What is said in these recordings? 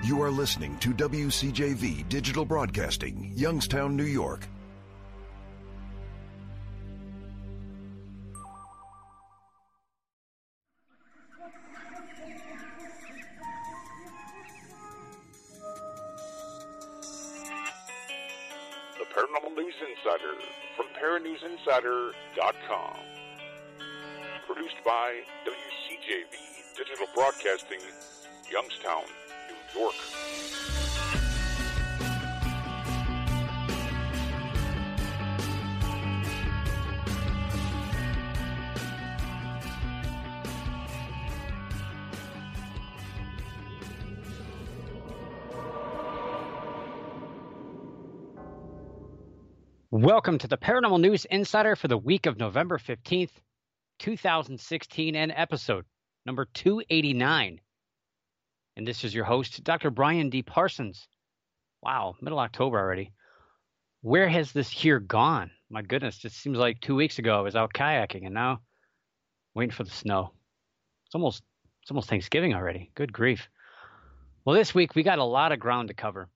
You are listening to WCJV Digital Broadcasting, Youngstown, New York. The Paranormal News Insider from paranewsinsider.com. Produced by WCJV Digital Broadcasting, Youngstown, New York. Welcome to the Paranormal News Insider for the week of November 15th, 2016, and episode number 289. And this is your host, Dr. Brian D. Parsons. Wow, middle October already. Where has this year gone? My goodness, it seems like 2 weeks ago I was out kayaking, and now waiting for the snow. It's almost Thanksgiving already. Good grief. Well, this week we got a lot of ground to cover.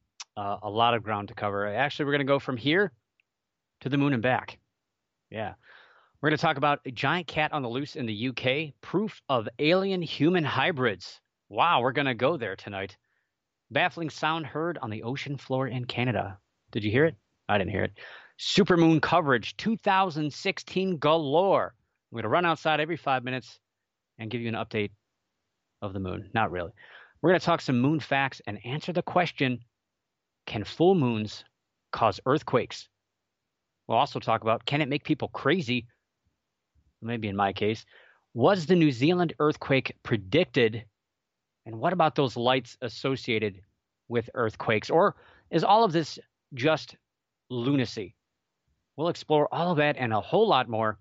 Actually, we're going to go from here to the moon and back. Yeah. We're going to talk about a giant cat on the loose in the UK, proof of alien-human hybrids. Wow, we're going to go there tonight. Baffling sound heard on the ocean floor in Canada. Did you hear it? I didn't hear it. Supermoon coverage 2016 galore. I'm going to run outside every 5 minutes and give you an update of the moon. Not really. We're going to talk some moon facts and answer the question, can full moons cause earthquakes? We'll also talk about, can it make people crazy? Maybe in my case. Was the New Zealand earthquake predicted? And what about those lights associated with earthquakes? Or is all of this just lunacy? We'll explore all of that and a whole lot more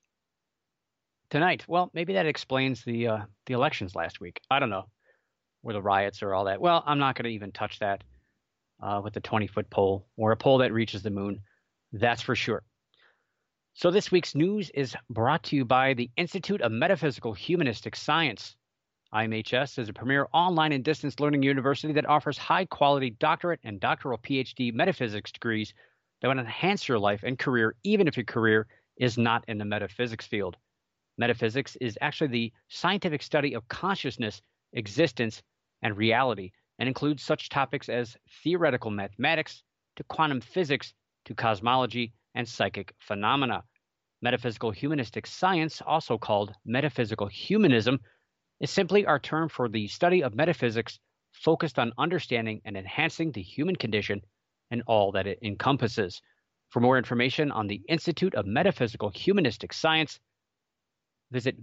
tonight. Well, maybe that explains the elections last week. I don't know. Or the riots or all that. Well, I'm not going to even touch that with the 20-foot pole or a pole that reaches the moon. That's for sure. So this week's news is brought to you by the Institute of Metaphysical Humanistic Science. IMHS is a premier online and distance learning university that offers high-quality doctorate and doctoral PhD metaphysics degrees that will enhance your life and career, even if your career is not in the metaphysics field. Metaphysics is actually the scientific study of consciousness, existence, and reality, and includes such topics as theoretical mathematics to quantum physics to cosmology and psychic phenomena. Metaphysical humanistic science, also called metaphysical humanism, is simply our term for the study of metaphysics focused on understanding and enhancing the human condition and all that it encompasses. For more information on the Institute of Metaphysical Humanistic Science, visit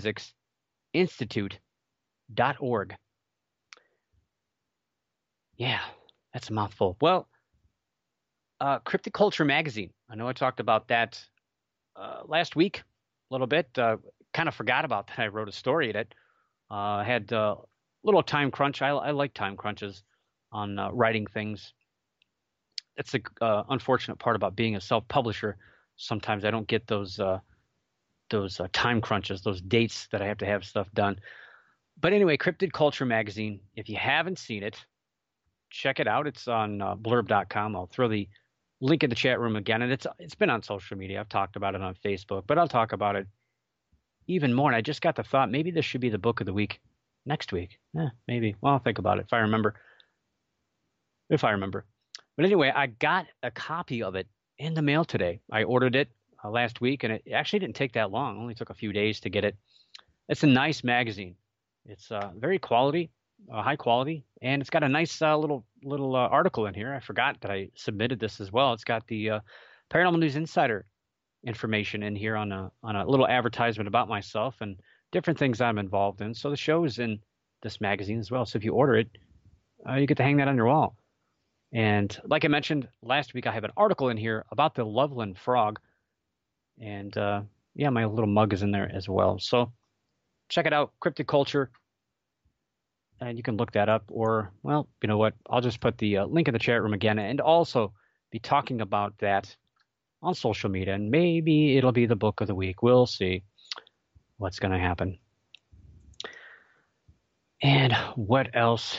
metaphysicsinstitute.org. Yeah, that's a mouthful. Well, Cryptic Culture Magazine. I know I talked about that last week a little bit. Kind of forgot about that. I wrote a story in it. I had a little time crunch. I like time crunches on writing things. That's the unfortunate part about being a self-publisher. Sometimes I don't get those time crunches, those dates that I have to have stuff done. But anyway, Cryptid Culture Magazine. If you haven't seen it, check it out. It's on blurb.com. I'll throw the link in the chat room again. And it's been on social media. I've talked about it on Facebook, but I'll talk about it even more. And I just got the thought, maybe this should be the book of the week next week. Maybe. Well, I'll think about it if I remember. But anyway, I got a copy of it in the mail today. I ordered it last week, and it actually didn't take that long. It only took a few days to get it. It's a nice magazine. It's very quality, high quality, and it's got a nice little article in here. I forgot that I submitted this as well. It's got the Paranormal News Insider information in here on a little advertisement about myself and different things I'm involved in. So the show is in this magazine as well. So if you order it, you get to hang that on your wall. And like I mentioned last week, I have an article in here about the Loveland frog. And my little mug is in there as well. So check it out, Cryptic Culture. And you can look that up, or, well, you know what? I'll just put the link in the chat room again, and also be talking about that on social media, and maybe it'll be the book of the week. We'll see what's going to happen. And what else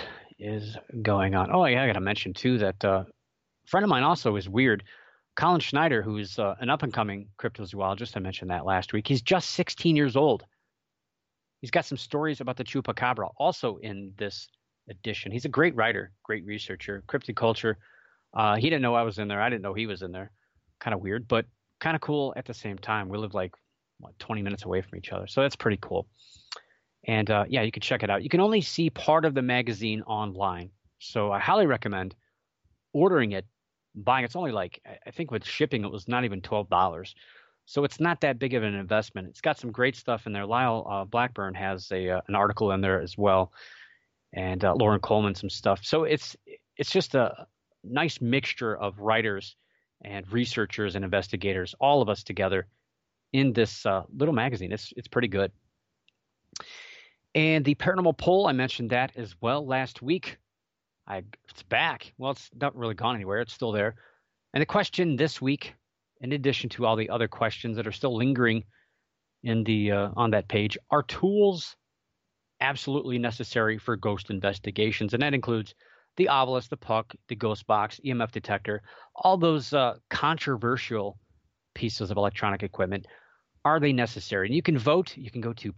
is going on? Oh, yeah, I got to mention, too, that a friend of mine also is weird. Colin Schneider, who's an up-and-coming cryptozoologist, I mentioned that last week. He's just 16 years old. He's got some stories about the chupacabra also in this edition. He's a great writer, great researcher, cryptoculture. He didn't know I was in there. I didn't know he was in there. Kind of weird, but kind of cool at the same time. We live like 20 minutes away from each other, so that's pretty cool. And yeah, you can check it out. You can only see part of the magazine online, so I highly recommend ordering it, buying. It's only like, I think with shipping it was not even $12. So it's not that big of an investment. It's got some great stuff in there. Lyle Blackburn has an article in there as well, and Lauren Coleman some stuff. So it's just a nice mixture of writers and researchers and investigators, all of us together in this little magazine. It's pretty good. And the paranormal poll, I mentioned that as well last week. It's back. Well, it's not really gone anywhere. It's still there. And the question this week, in addition to all the other questions that are still lingering in the on that page, are tools absolutely necessary for ghost investigations? And that includes the obelisk, the puck, the ghost box, EMF detector, all those controversial pieces of electronic equipment. Are they necessary? And you can vote. You can go to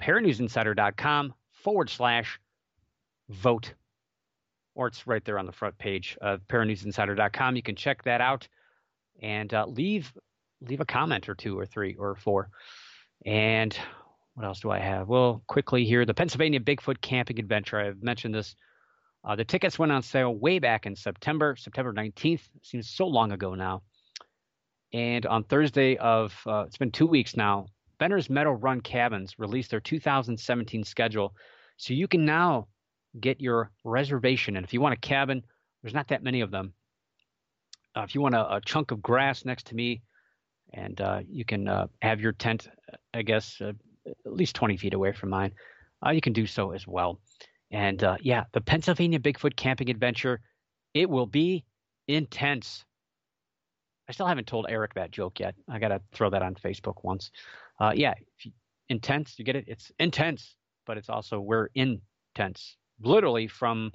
paranewsinsider.com/vote, or it's right there on the front page of paranewsinsider.com. You can check that out and leave a comment or two or three or four. And what else do I have? Well, quickly here, the Pennsylvania Bigfoot Camping Adventure. I've mentioned this. The tickets went on sale way back in September 19th. Seems so long ago now. And on Thursday of, it's been 2 weeks now, Benner's Meadow Run Cabins released their 2017 schedule. So you can now get your reservation. And if you want a cabin, there's not that many of them. If you want a chunk of grass next to me, and you can have your tent, I guess, at least 20 feet away from mine, you can do so as well. And yeah, the Pennsylvania Bigfoot Camping Adventure, it will be intense. I still haven't told Eric that joke yet. I got to throw that on Facebook once. Yeah, intense, you get it? It's intense, but it's also, we're intense. Literally from,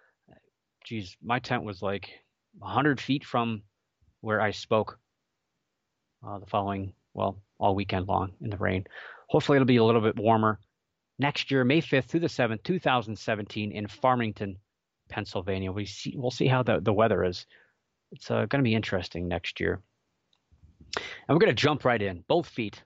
geez, my tent was like 100 feet from where I spoke the following, well, all weekend long in the rain. Hopefully it'll be a little bit warmer next year, May 5th through the 7th, 2017 in Farmington, Pennsylvania. We'll see how the weather is. It's going to be interesting next year. And we're going to jump right in, both feet,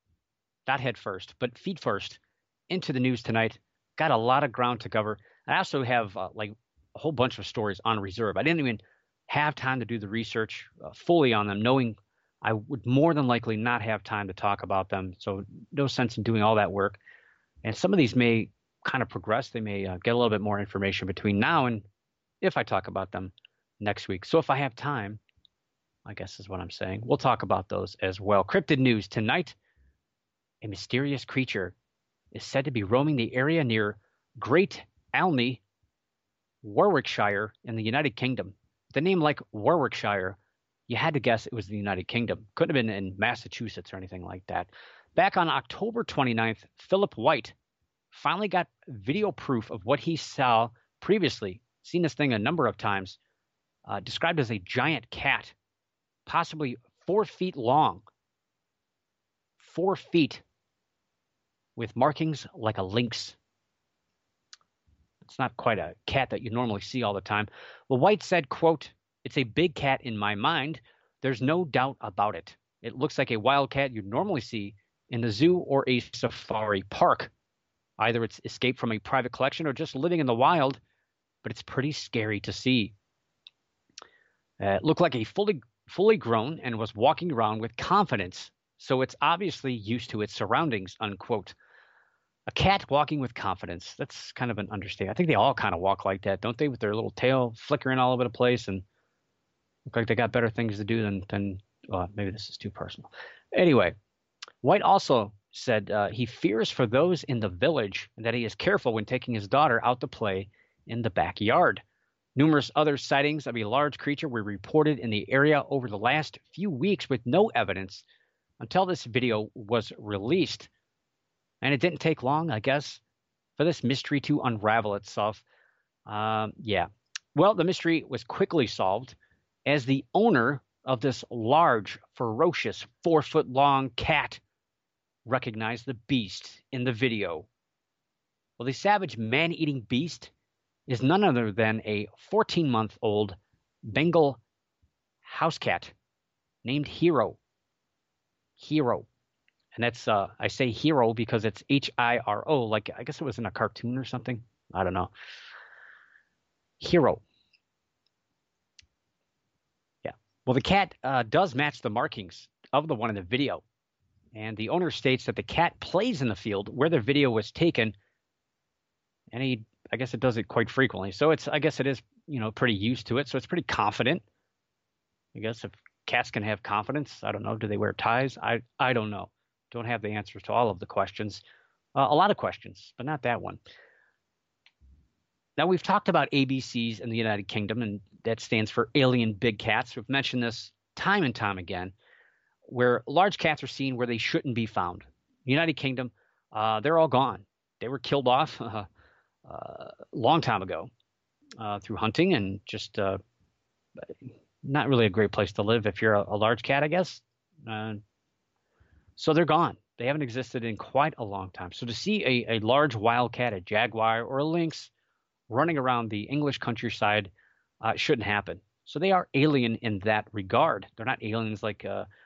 not head first, but feet first, into the news tonight. Got a lot of ground to cover. I also have like a whole bunch of stories on reserve. I didn't even have time to do the research fully on them, knowing I would more than likely not have time to talk about them. So no sense in doing all that work. And some of these may kind of progress. They may get a little bit more information between now and if I talk about them next week. So if I have time, I guess is what I'm saying, we'll talk about those as well. Cryptid news tonight. A mysterious creature is said to be roaming the area near Great Alney, Warwickshire in the United Kingdom. The name like Warwickshire, you had to guess it was the United Kingdom. Couldn't have been in Massachusetts or anything like that. Back on October 29th, Philip White finally got video proof of what he saw previously. Seen this thing a number of times. Described as a giant cat, possibly 4 feet long. 4 feet with markings like a lynx. It's not quite a cat that you normally see all the time. Well, White said, quote, "It's a big cat in my mind. There's no doubt about it. It looks like a wild cat you'd normally see in the zoo or a safari park. Either it's escaped from a private collection or just living in the wild, but it's pretty scary to see. It looked like a fully grown and was walking around with confidence, so it's obviously used to its surroundings," unquote. A cat walking with confidence. That's kind of an understatement. I think they all kind of walk like that, don't they? With their little tail flickering all over the place and look like they got better things to do than maybe this is too personal. Anyway, White also said he fears for those in the village and that he is careful when taking his daughter out to play in the backyard. Numerous other sightings of a large creature were reported in the area over the last few weeks with no evidence until this video was released. And it didn't take long, I guess, for this mystery to unravel itself. Yeah, Well, the mystery was quickly solved as the owner of this large, ferocious, 4-foot-long cat recognized the beast in the video. Well, the savage man-eating beast is none other than a 14-month-old Bengal house cat named Hero. Hero. And that's, I say hero because it's Hiro, like I guess it was in a cartoon or something. I don't know. Hero. Yeah. Well, the cat does match the markings of the one in the video. And the owner states that the cat plays in the field where the video was taken. And I guess it does it quite frequently. So I guess it is, pretty used to it. So it's pretty confident. I guess if cats can have confidence, I don't know. Do they wear ties? I don't know. Don't have the answers to all of the questions. A lot of questions, but not that one. Now, we've talked about ABCs in the United Kingdom, and that stands for alien big cats. We've mentioned this time and time again, where large cats are seen where they shouldn't be found. United Kingdom, they're all gone. They were killed off a long time ago through hunting and just not really a great place to live if you're a large cat, I guess. So they're gone. They haven't existed in quite a long time. So to see a large wild cat, a jaguar, or a lynx running around the English countryside shouldn't happen. So they are alien in that regard. They're not aliens like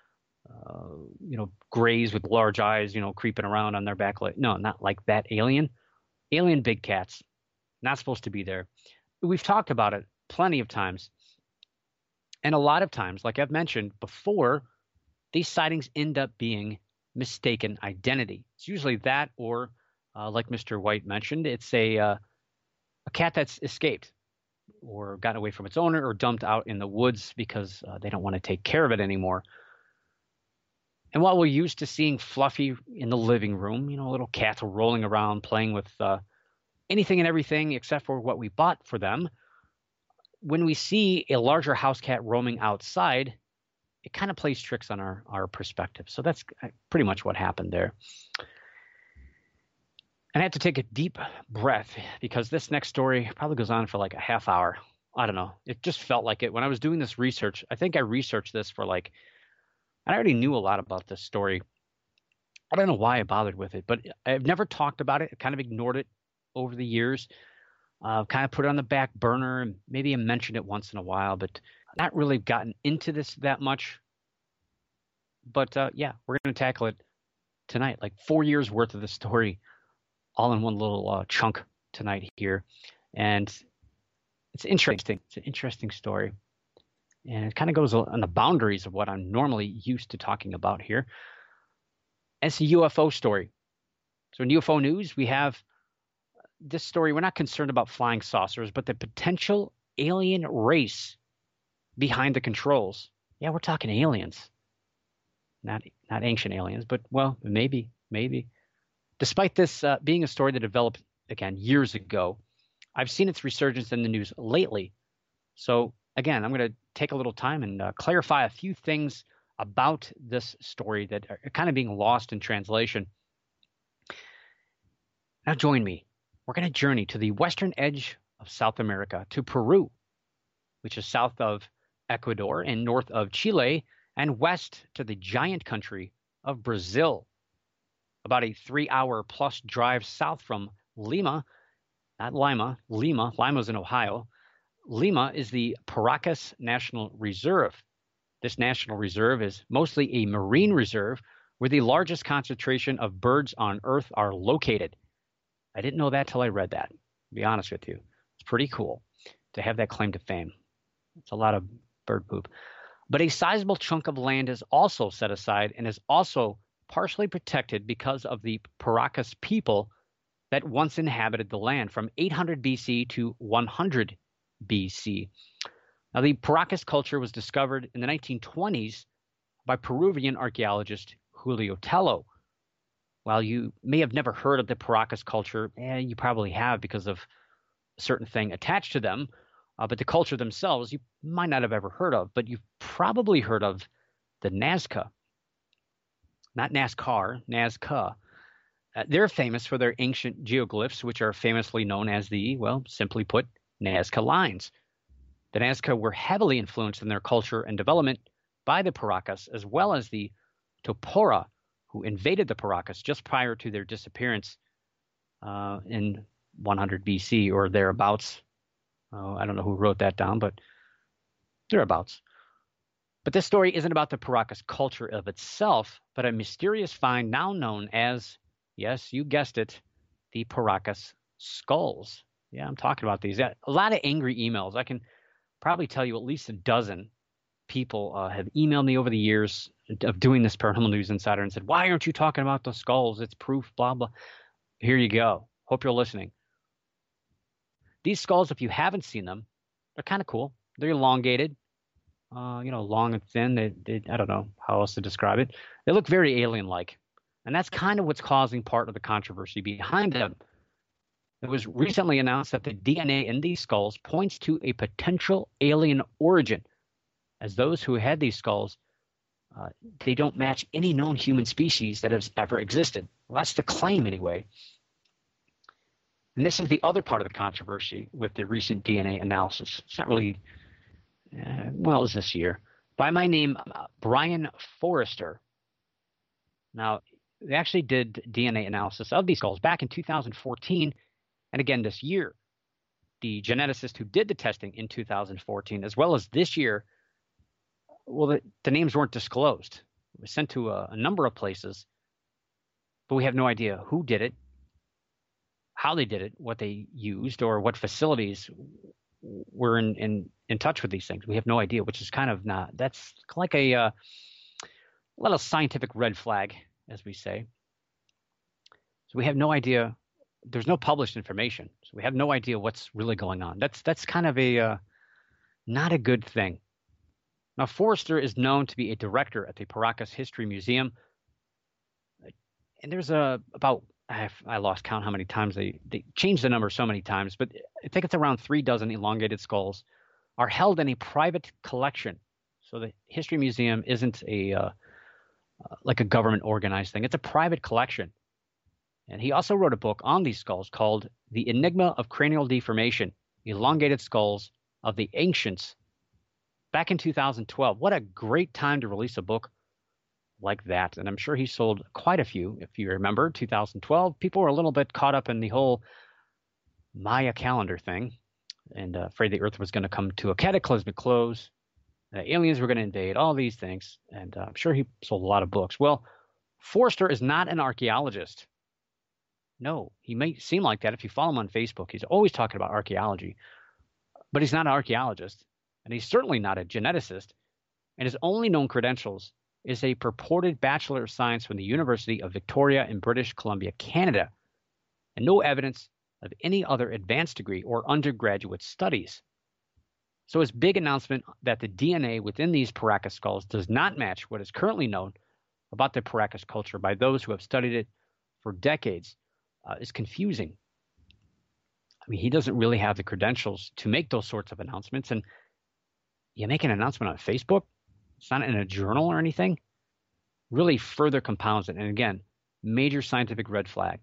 grays with large eyes, creeping around on their back leg. No, not like that alien. Alien big cats, not supposed to be there. We've talked about it plenty of times. And a lot of times, like I've mentioned before, these sightings end up being mistaken identity. It's usually that or, like Mr. White mentioned, it's a cat that's escaped or gotten away from its owner or dumped out in the woods because they don't want to take care of it anymore. And while we're used to seeing Fluffy in the living room, little cats rolling around playing with anything and everything except for what we bought for them, when we see a larger house cat roaming outside, it kind of plays tricks on our perspective. So that's pretty much what happened there. And I have to take a deep breath because this next story probably goes on for like a half hour. I don't know. It just felt like it. When I was doing this research, I think I researched this for I already knew a lot about this story. I don't know why I bothered with it, but I've never talked about it. I kind of ignored it over the years. Kind of put it on the back burner and maybe I mentioned it once in a while, but not really gotten into this that much. But yeah, we're going to tackle it tonight, like 4 years worth of the story all in one little chunk tonight here. And it's interesting. It's an interesting story. And it kind of goes on the boundaries of what I'm normally used to talking about here. It's a UFO story. So in UFO news, we have this story. We're not concerned about flying saucers, but the potential alien race behind the controls. Yeah, we're talking aliens. Not ancient aliens, but, well, maybe. Despite this being a story that developed, again, years ago, I've seen its resurgence in the news lately. So, again, I'm going to take a little time and clarify a few things about this story that are kind of being lost in translation. Now join me. We're going to journey to the western edge of South America, to Peru, which is south of Ecuador and north of Chile, and west to the giant country of Brazil. About a 3-hour plus drive south from Lima, not Lima, Lima. Lima's in Ohio. Lima is the Paracas National Reserve. This national reserve is mostly a marine reserve where the largest concentration of birds on Earth are located. I didn't know that till I read that, to be honest with you. It's pretty cool to have that claim to fame. It's a lot of bird poop. But a sizable chunk of land is also set aside and is also partially protected because of the Paracas people that once inhabited the land from 800 BC to 100 BC. Now, the Paracas culture was discovered in the 1920s by Peruvian archaeologist Julio Tello. While you may have never heard of the Paracas culture, you probably have because of a certain thing attached to them, but the culture themselves you might not have ever heard of, but you've probably heard of the Nazca. Not NASCAR, Nazca. They're famous for their ancient geoglyphs, which are famously known as the, well, simply put, Nazca lines. The Nazca were heavily influenced in their culture and development by the Paracas, as well as the Topora, who invaded the Paracas just prior to their disappearance in 100 BC or thereabouts. I don't know who wrote that down, but thereabouts. But this story isn't about the Paracas culture of itself, but a mysterious find now known as, yes, you guessed it, the Paracas skulls. Yeah, I'm talking about these. A lot of angry emails. I can probably tell you at least a dozen people have emailed me over the years of doing this Paranormal News Insider and said, why aren't you talking about the skulls? It's proof, blah, blah. Here you go. Hope you're listening. These skulls, if you haven't seen them, they're kind of cool. They're elongated, long and thin. They, I don't know how else to describe it. They look very alien-like. And that's kind of what's causing part of the controversy behind them. It was recently announced that the DNA in these skulls points to a potential alien origin, as those who had these skulls, they don't match any known human species that has ever existed. Well, that's the claim anyway. And this is the other part of the controversy with the recent DNA analysis. It's not really, it was this year, by my name, Brian Forrester. Now, they actually did DNA analysis of these skulls back in 2014, and again this year. The geneticist who did the testing in 2014, as well as this year, well, the names weren't disclosed. It was sent to a number of places, but we have no idea who did it, how they did it, what they used, or what facilities were in touch with these things. We have no idea, which is kind of not, that's like a little scientific red flag, as we say. So we have no idea. There's no published information. So we have no idea what's really going on. That's kind of a not a good thing. Now, Forrester is known to be a director at the Paracas History Museum. And there's I lost count how many times they changed the number so many times, but I think it's around 36 elongated skulls are held in a private collection. So the History Museum isn't like a government organized thing. It's a private collection. And he also wrote a book on these skulls called The Enigma of Cranial Deformation, Elongated Skulls of the Ancients, back in 2012. What a great time to release a book like that. And I'm sure he sold quite a few. If you remember, 2012, people were a little bit caught up in the whole Maya calendar thing and afraid the Earth was going to come to a cataclysmic close. Aliens were going to invade, all these things. And I'm sure he sold a lot of books. Well, Forrester is not an archaeologist. No, he may seem like that if you follow him on Facebook. He's always talking about archaeology. But he's not an archaeologist. And he's certainly not a geneticist. And his only known credentials is a purported Bachelor of Science from the University of Victoria in British Columbia, Canada, and no evidence of any other advanced degree or undergraduate studies. So his big announcement that the DNA within these Paracas skulls does not match what is currently known about the Paracas culture by those who have studied it for decades is confusing. I mean, he doesn't really have the credentials to make those sorts of announcements. And you make an announcement on Facebook, it's not in a journal or anything, really further compounds it. And again, major scientific red flag.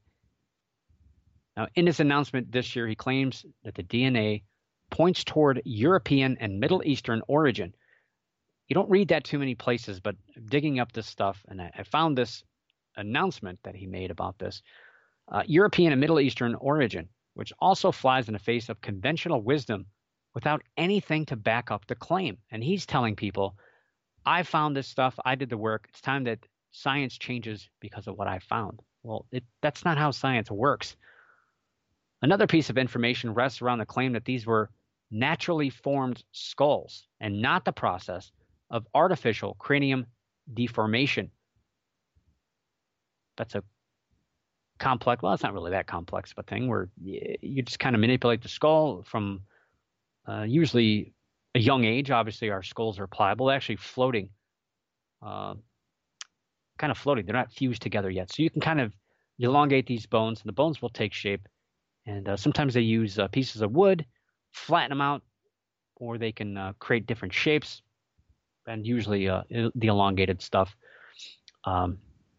Now, in his announcement this year, he claims that the DNA points toward European and Middle Eastern origin. You don't read that too many places, but digging up this stuff, and I found this announcement that he made about this, European and Middle Eastern origin, which also flies in the face of conventional wisdom without anything to back up the claim. And he's telling people, I found this stuff, I did the work, it's time that science changes because of what I found. Well, that's not how science works. Another piece of information rests around the claim that these were naturally formed skulls and not the process of artificial cranium deformation. That's a complex, well, it's not really that complex of a thing where you just kind of manipulate the skull from usually a young age. Obviously, our skulls are pliable. They're actually floating, kind of floating. They're not fused together yet. So you can kind of elongate these bones, and the bones will take shape. And sometimes they use pieces of wood, flatten them out, or they can create different shapes. And usually the elongated stuff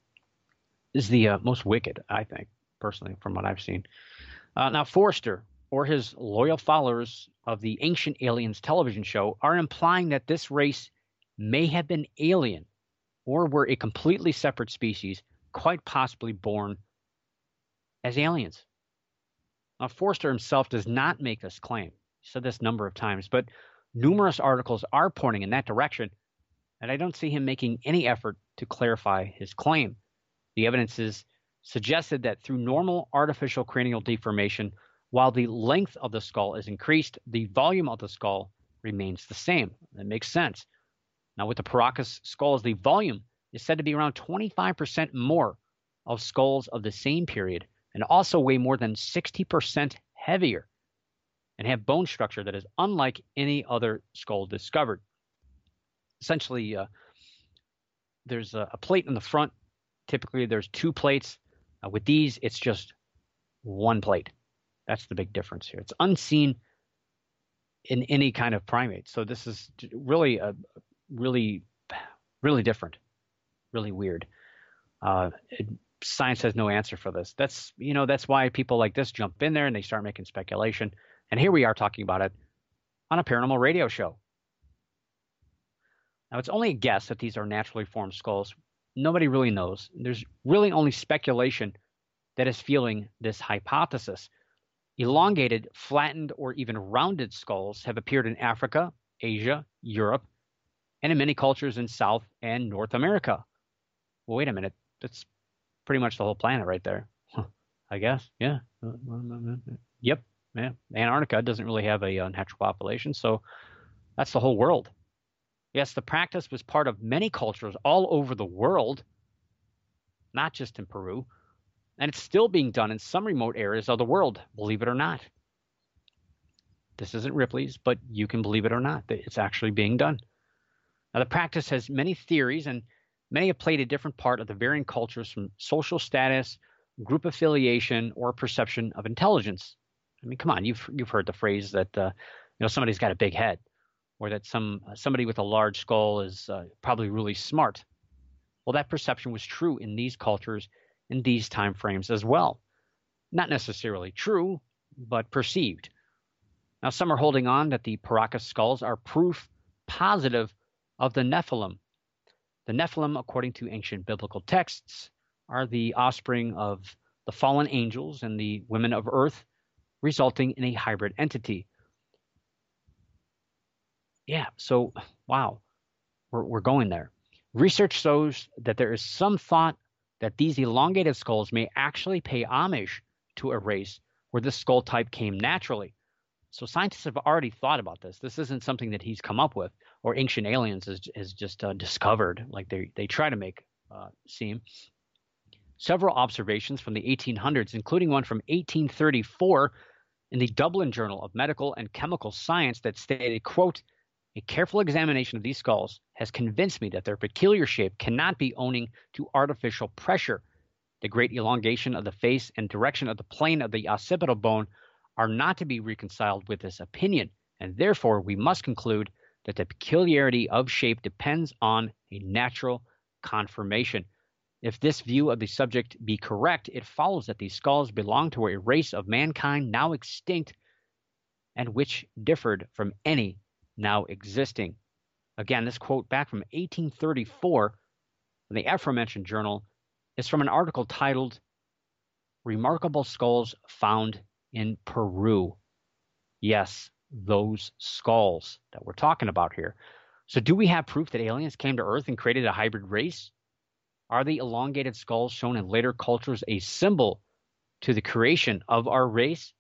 is the most wicked, I think, personally, from what I've seen. Now, Forrester, or his loyal followers of the Ancient Aliens television show are implying that this race may have been alien or were a completely separate species, quite possibly born as aliens. Now, Forster himself does not make this claim. He said this a number of times, but numerous articles are pointing in that direction, and I don't see him making any effort to clarify his claim. The evidence is suggested that through normal artificial cranial deformation, while the length of the skull is increased, the volume of the skull remains the same. That makes sense. Now, with the Paracas skulls, the volume is said to be around 25% more of skulls of the same period, and also weigh more than 60% heavier, and have bone structure that is unlike any other skull discovered. Essentially, there's a plate in the front. Typically, there's two plates. With these, it's just one plate. That's the big difference here. It's unseen in any kind of primate. So this is really really different, really weird. Science has no answer for this. That's why people like this jump in there and they start making speculation. And here we are talking about it on a paranormal radio show. Now, it's only a guess that these are naturally formed skulls. Nobody really knows. There's really only speculation that is fueling this hypothesis. Elongated, flattened, or even rounded skulls have appeared in Africa, Asia, Europe, and in many cultures in South and North America. Well, wait a minute. That's pretty much the whole planet right there. I guess. Yeah. Yep. Yeah. Antarctica doesn't really have a natural population, so that's the whole world. Yes, the practice was part of many cultures all over the world, not just in Peru, and it's still being done in some remote areas of the world, believe it or not. This isn't Ripley's, but you can believe it or not. It's actually being done. Now, the practice has many theories, and many have played a different part of the varying cultures, from social status, group affiliation, or perception of intelligence. I mean, come on, you've heard the phrase that somebody's got a big head, or that somebody with a large skull is probably really smart. Well, that perception was true in these cultures in these time frames as well. Not necessarily true, but perceived. Now, some are holding on that the Paracas skulls are proof positive of the Nephilim. The Nephilim, according to ancient biblical texts, are the offspring of the fallen angels and the women of earth, resulting in a hybrid entity. Yeah, so, wow, we're going there. Research shows that there is some thought that these elongated skulls may actually pay homage to a race where this skull type came naturally. So scientists have already thought about this. This isn't something that he's come up with, or Ancient Aliens is just discovered, like they try to make seem. Several observations from the 1800s, including one from 1834 in the Dublin Journal of Medical and Chemical Science, that stated, quote, "A careful examination of these skulls has convinced me that their peculiar shape cannot be owing to artificial pressure. The great elongation of the face and direction of the plane of the occipital bone are not to be reconciled with this opinion, and therefore we must conclude that the peculiarity of shape depends on a natural conformation. If this view of the subject be correct, it follows that these skulls belong to a race of mankind now extinct and which differed from any now existing." Again, this quote back from 1834 from the aforementioned journal is from an article titled "Remarkable Skulls Found in Peru." Yes, those skulls that we're talking about here. So do we have proof that aliens came to Earth and created a hybrid race? Are the elongated skulls shown in later cultures a symbol to the creation of our race?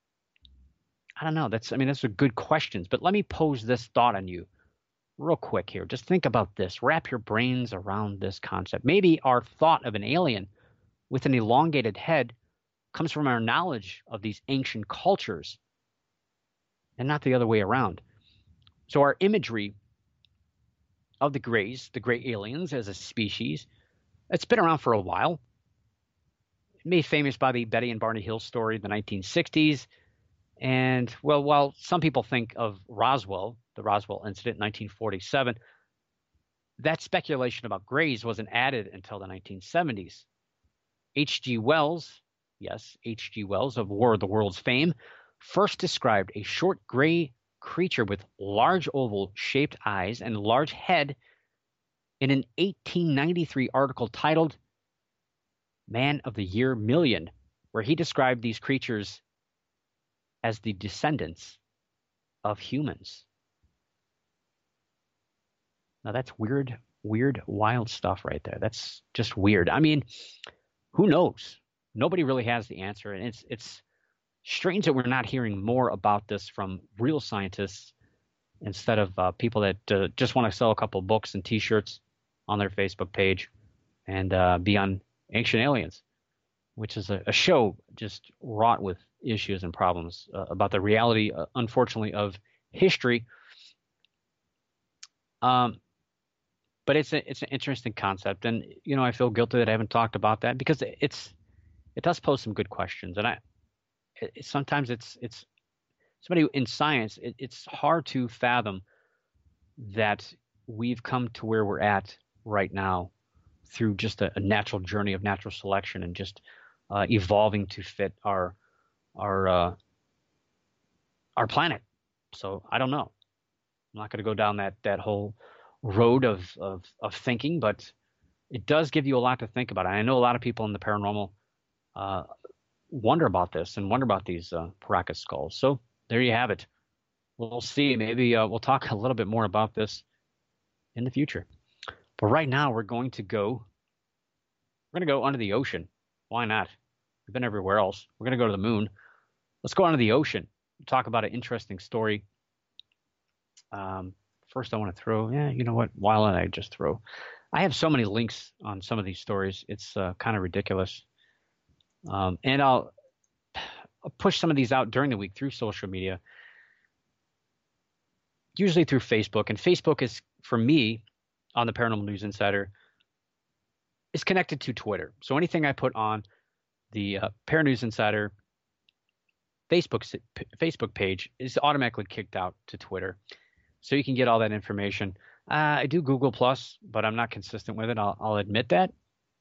I don't know. Those are good questions. But let me pose this thought on you real quick here. Just think about this. Wrap your brains around this concept. Maybe our thought of an alien with an elongated head comes from our knowledge of these ancient cultures and not the other way around. So our imagery of the Greys, the gray aliens as a species, it's been around for a while. Made famous by the Betty and Barney Hill story in the 1960s. And, well, while some people think of Roswell, the Roswell incident in 1947, that speculation about Greys wasn't added until the 1970s. H.G. Wells, yes, H.G. Wells of War of the Worlds fame, first described a short gray creature with large oval-shaped eyes and large head in an 1893 article titled Man of the Year Million, where he described these creatures as the descendants of humans. Now that's weird, wild stuff right there. That's just weird. I mean, who knows? Nobody really has the answer, and it's strange that we're not hearing more about this from real scientists instead of people that just want to sell a couple books and T-shirts on their Facebook page and be on Ancient Aliens, which is a show just wrought with issues and problems about the reality, unfortunately, of history. But it's an interesting concept, and I feel guilty that I haven't talked about that because it does pose some good questions, and sometimes it's somebody in science. It's hard to fathom that we've come to where we're at right now through just a natural journey of natural selection and just evolving to fit our planet. So I don't know. I'm not going to go down that whole road of thinking, but it does give you a lot to think about. And I know a lot of people in the paranormal wonder about this and wonder about these Paracas skulls. So there you have it. We'll see. Maybe we'll talk a little bit more about this in the future. But right now we're going to go under the ocean. Why not? We've been everywhere else. We're going to go to the moon. Let's go under the ocean. Talk about an interesting story. First, I want to throw, you know what? Why don't I just throw? I have so many links on some of these stories. It's kind of ridiculous. And I'll push some of these out during the week through social media, usually through Facebook. And Facebook is, for me, on the Paranormal News Insider, is connected to Twitter. So anything I put on the Paranormal News Insider Facebook page is automatically kicked out to Twitter. So you can get all that information. I do Google Plus, but I'm not consistent with it. I'll admit that.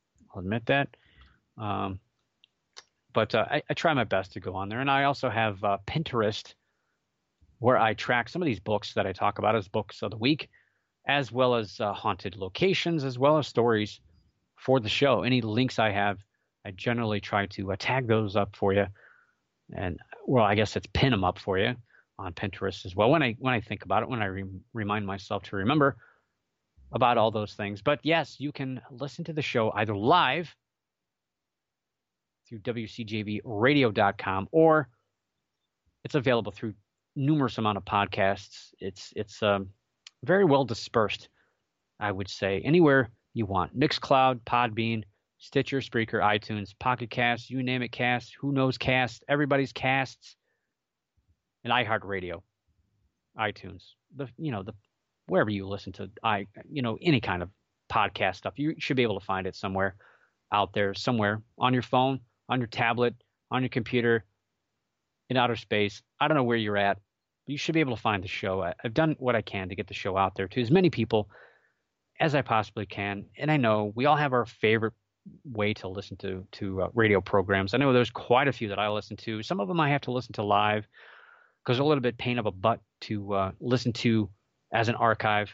But I try my best to go on there. And I also have Pinterest, where I track some of these books that I talk about as books of the week, as well as haunted locations, as well as stories for the show. Any links I have, I generally try to tag those up for you. And, well, I guess it's pin them up for you on Pinterest as well when I think about it, when I remind myself to remember about all those things. But yes, you can listen to the show either live through WCJVradio.com, or it's available through numerous amount of podcasts. It's very well dispersed, I would say, anywhere you want. Mixcloud, Podbean, Stitcher, Spreaker, iTunes, Pocket Cast, you name it, Cast, Who Knows Cast, Everybody's Casts, and iHeartRadio, iTunes, the wherever you listen to any kind of podcast stuff, you should be able to find it somewhere out there, somewhere on your phone, on your tablet, on your computer, in outer space. I don't know where you're at, but you should be able to find the show. I've done what I can to get the show out there to as many people as I possibly can. And I know we all have our favorite way to listen to radio programs. I know there's quite a few that I listen to. Some of them I have to listen to live because they're a little bit pain of a butt to listen to as an archive.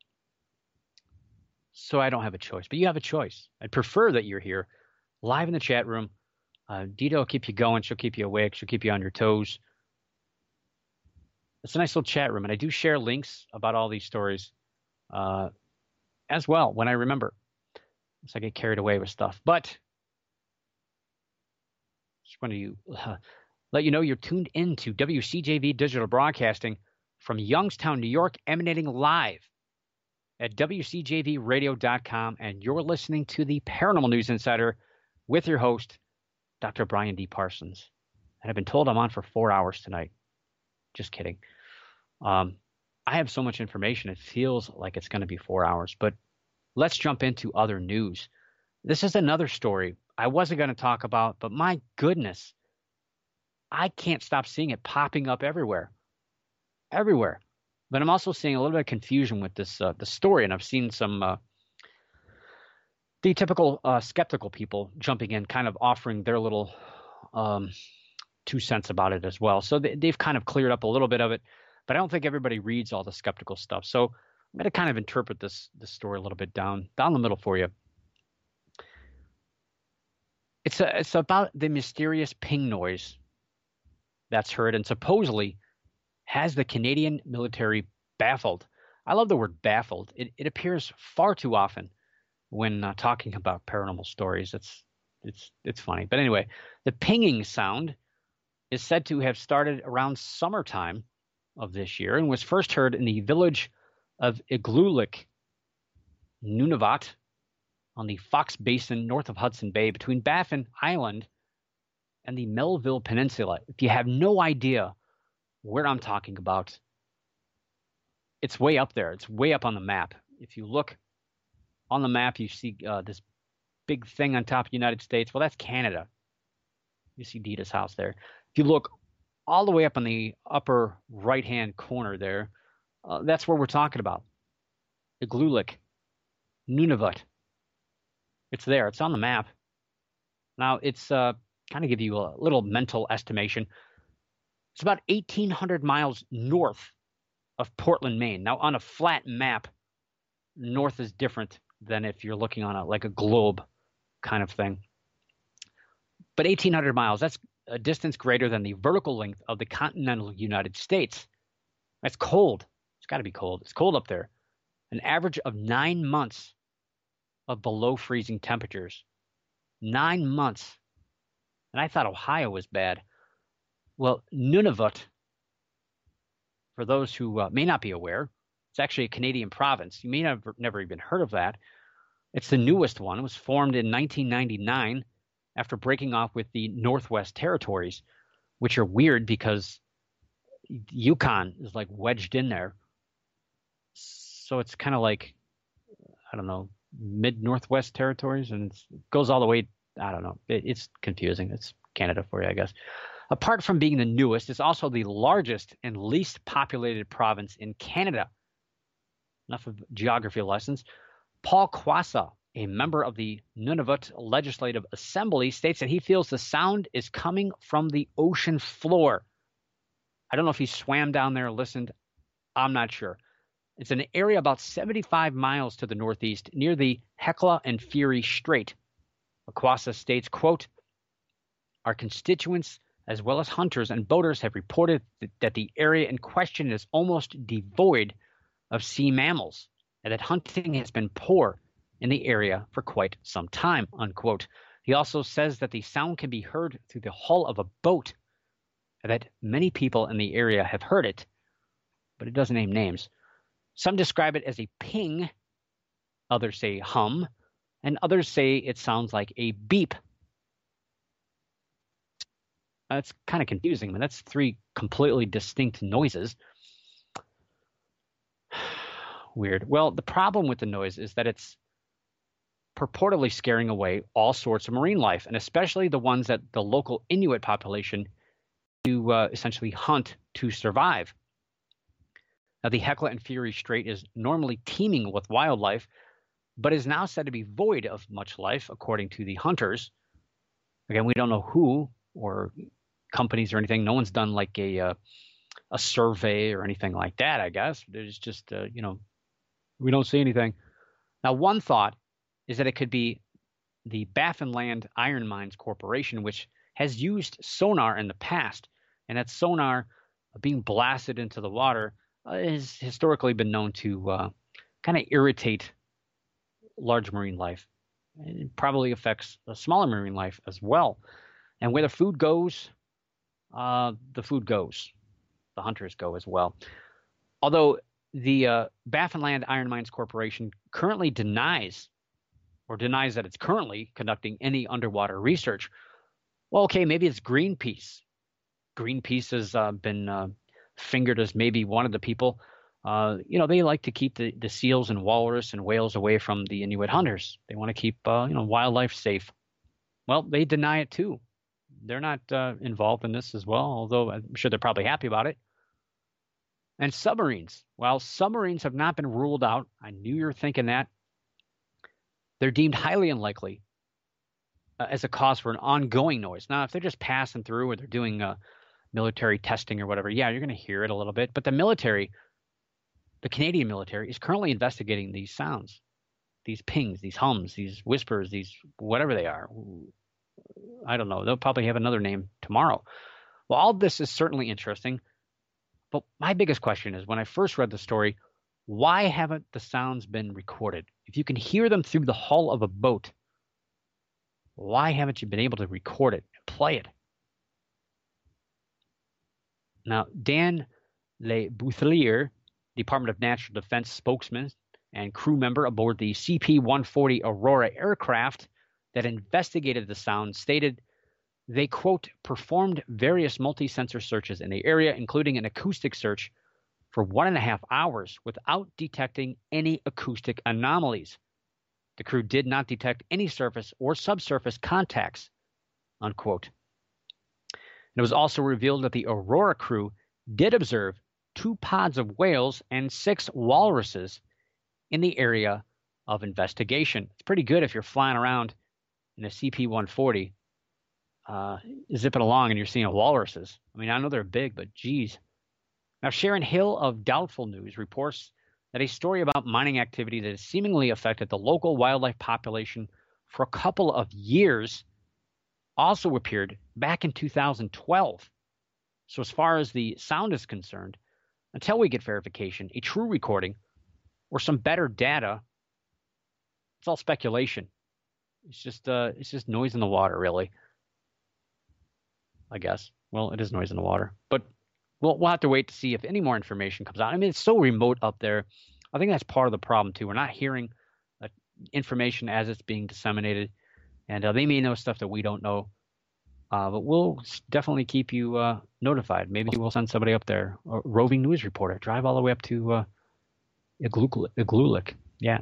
So I don't have a choice, but you have a choice. I'd prefer that you're here live in the chat room. Dita will keep you going. She'll keep you awake. She'll keep you on your toes. It's a nice little chat room, and I do share links about all these stories as well when I remember. So I get carried away with stuff. But just want to let you know you're tuned into WCJV Digital Broadcasting from Youngstown, New York, emanating live at WCJVradio.com, and you're listening to the Paranormal News Insider with your host, Dr. Brian D. Parsons. And I've been told I'm on for 4 hours tonight. Just kidding. I have so much information, it feels like it's going to be 4 hours. But let's jump into other news. This is another story I wasn't going to talk about, but my goodness, I can't stop seeing it popping up everywhere. Everywhere. But I'm also seeing a little bit of confusion with this the story, and I've seen some the typical skeptical people jumping in, kind of offering their little 2 cents about it as well. So they've kind of cleared up a little bit of it, but I don't think everybody reads all the skeptical stuff. So I'm going to kind of interpret this story a little bit down the middle for you. It's about the mysterious ping noise that's heard and supposedly has the Canadian military baffled. I love the word baffled. It appears far too often when talking about paranormal stories. It's funny. But anyway, the pinging sound is said to have started around summertime of this year and was first heard in the village of Igloolik, Nunavut, on the Fox Basin north of Hudson Bay between Baffin Island and the Melville Peninsula. If you have no idea where I'm talking about, it's way up there. It's way up on the map. If you look on the map, you see this big thing on top of the United States. Well, that's Canada. You see Dita's house there. If you look all the way up in the upper right-hand corner there, that's where we're talking about. Igloolik, Nunavut. It's there. It's on the map. Now, it's kind of give you a little mental estimation. It's about 1,800 miles north of Portland, Maine. Now, on a flat map, north is different than if you're looking on a globe kind of thing. But 1,800 miles, that's a distance greater than the vertical length of the continental United States. That's cold. It's got to be cold. It's cold up there. An average of 9 months of below freezing temperatures. 9 months. And I thought Ohio was bad. Well, Nunavut, for those who may not be aware, it's actually a Canadian province. You may have never even heard of that. It's the newest one. It was formed in 1999 after breaking off with the Northwest Territories, which are weird because Yukon is like wedged in there. So it's kind of like, I don't know, mid-Northwest Territories, and it goes all the way, I don't know. It's confusing. It's Canada for you, I guess. Apart from being the newest, it's also the largest and least populated province in Canada. Enough of geography lessons. Paul Kwasa, a member of the Nunavut Legislative Assembly, states that he feels the sound is coming from the ocean floor. I don't know if he swam down there or listened. I'm not sure. It's an area about 75 miles to the northeast near the Hecla and Fury Strait. Kwasa states, quote, "Our constituents, as well as hunters and boaters, have reported that the area in question is almost devoid of sea mammals and that hunting has been poor in the area for quite some time," unquote. He also says that the sound can be heard through the hull of a boat and that many people in the area have heard it, but it doesn't name names. Some describe it as a ping, others say hum, and others say it sounds like a beep. That's kind of confusing. I mean, that's 3 completely distinct noises. Weird. Well, the problem with the noise is that it's purportedly scaring away all sorts of marine life, and especially the ones that the local Inuit population do essentially hunt to survive. Now, the Hecla and Fury Strait is normally teeming with wildlife, but is now said to be void of much life, according to the hunters. Again, we don't know who or companies or anything. No one's done like a survey or anything like that, I guess. There's just, we don't see anything. Now, one thought is that it could be the Baffinland Iron Mines Corporation, which has used sonar in the past, and that sonar being blasted into the water has historically been known to kind of irritate large marine life. It probably affects the smaller marine life as well. And where the food goes, the food goes. The hunters go as well. Although the Baffinland Iron Mines Corporation currently denies that it's currently conducting any underwater research. Well, okay, maybe it's Greenpeace. Greenpeace has been fingered as maybe one of the people. They like to keep the seals and walrus and whales away from the Inuit hunters. They want to keep wildlife safe. Well, they deny it too. They're not involved in this as well, although I'm sure they're probably happy about it. And submarines. Well, submarines have not been ruled out. I knew you were thinking that. They're deemed highly unlikely as a cause for an ongoing noise. Now, if they're just passing through or they're doing military testing or whatever, yeah, you're going to hear it a little bit. But the military, the Canadian military, is currently investigating these sounds, these pings, these hums, these whispers, these whatever they are. I don't know. They'll probably have another name tomorrow. Well, all this is certainly interesting. But my biggest question is, when I first read the story, why haven't the sounds been recorded? If you can hear them through the hull of a boat, why haven't you been able to record it and play it? Now, Dan Le Bouthelier, Department of National Defense spokesman and crew member aboard the CP-140 Aurora aircraft that investigated the sound, stated they, quote, performed various multi-sensor searches in the area, including an acoustic search for 1.5 hours without detecting any acoustic anomalies. The crew did not detect any surface or subsurface contacts, unquote. It was also revealed that the Aurora crew did observe 2 pods of whales and 6 walruses in the area of investigation. It's pretty good if you're flying around in a CP-140, zipping along and you're seeing walruses. I mean, I know they're big, but geez. Now, Sharon Hill of Doubtful News reports that a story about mining activity that has seemingly affected the local wildlife population for a couple of years also appeared back in 2012. So as far as the sound is concerned, until we get verification, a true recording, or some better data, it's all speculation. It's just noise in the water, really. I guess. Well, it is noise in the water. But we'll have to wait to see if any more information comes out. I mean, it's so remote up there. I think that's part of the problem, too. We're not hearing information as it's being disseminated. And they may know stuff that we don't know. But we'll definitely keep you notified. Maybe we'll send somebody up there, a roving news reporter, drive all the way up to Igloolik. Yeah.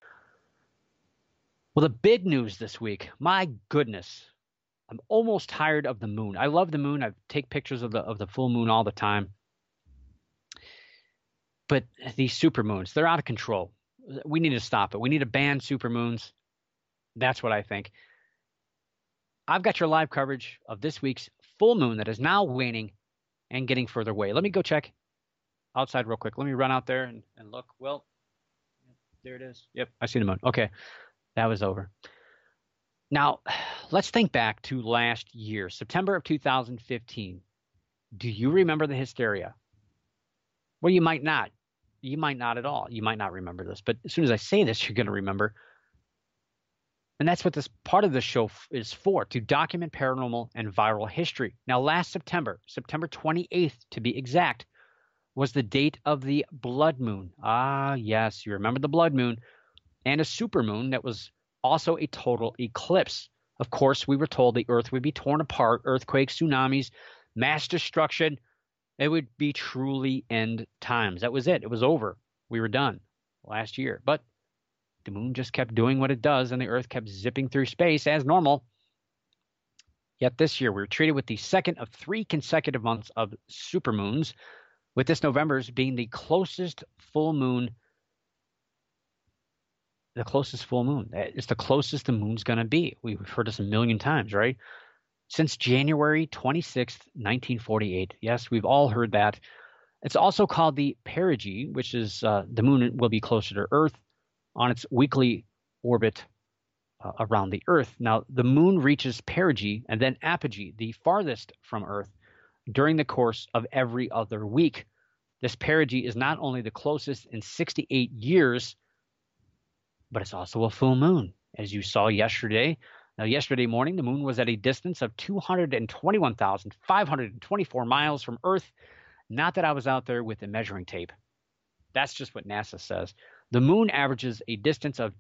Well, the big news this week, my goodness, I'm almost tired of the moon. I love the moon. I take pictures of the full moon all the time. But these supermoons, they're out of control. We need to stop it. We need to ban supermoons. That's what I think. I've got your live coverage of this week's full moon that is now waning and getting further away. Let me go check outside real quick. Let me run out there and look. Well, there it is. Yep, I see the moon. Okay, that was over. Now, let's think back to last year, September of 2015. Do you remember the hysteria? Well, you might not. You might not at all. You might not remember this. But as soon as I say this, you're going to remember. And that's what this part of the show is for, to document paranormal and viral history. Now, last September 28th to be exact, was the date of the blood moon. Ah, yes, you remember the blood moon. And a supermoon that was also a total eclipse. Of course, we were told the Earth would be torn apart, earthquakes, tsunamis, mass destruction. It would be truly end times. That was it. It was over. We were done last year. But the moon just kept doing what it does, and the Earth kept zipping through space as normal. Yet this year, we were treated with the second of 3 consecutive months of supermoons, with this November's being the closest full moon. The closest full moon. It's the closest the moon's going to be. We've heard this a million times, right? Since January 26th, 1948. Yes, we've all heard that. It's also called the perigee, which is the moon will be closer to Earth on its weekly orbit around the Earth. Now, the moon reaches perigee and then apogee, the farthest from Earth, during the course of every other week. This perigee is not only the closest in 68 years, but it's also a full moon, as you saw yesterday. Now, yesterday morning, the moon was at a distance of 221,524 miles from Earth. Not that I was out there with a measuring tape. That's just what NASA says. The moon averages a distance of